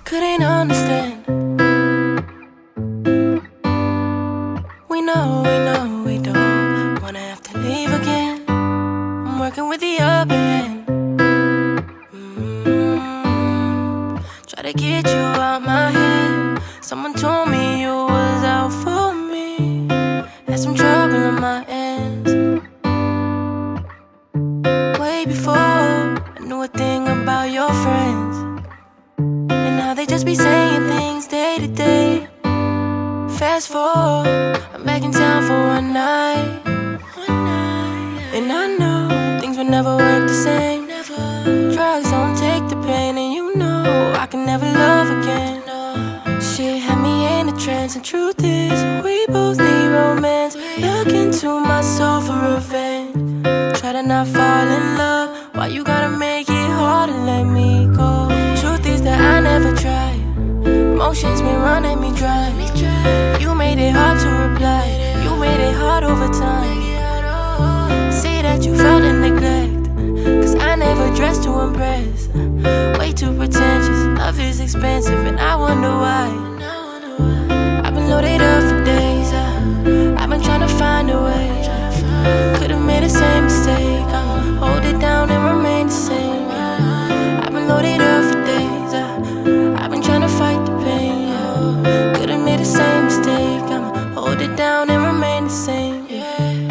couldn't understand. We know we don't wanna have to leave again. I'm working with the upper hand. Try to get you out my head. Someone told me you was out for me. Had some trouble on my ends. Way before I knew a thing about your friends, and now they just be saying things day to day. Fast forward, I'm back in town for one night. And I know things will never work the same. Drugs don't take the pain, and you know I can never love again. Shit had me in a trance, and truth is, we both need romance. Look into my soul for revenge. Try to not fall in love, why you gotta make it hard to let me go? Truth is that I never tried. Emotions been running me dry. You made it hard to reply. You made it hard over time. See that you felt the neglect, cause I never dressed to impress. Way too pretentious, love is expensive, and I wonder why. I've been loaded up for days. I've been trying to find a way. Could've made the same mistake. I'ma hold it down and remain the same. I've been loaded up for days. I've been trying to fight the pain. Could've made the same mistake. I'ma hold it down and remain the same.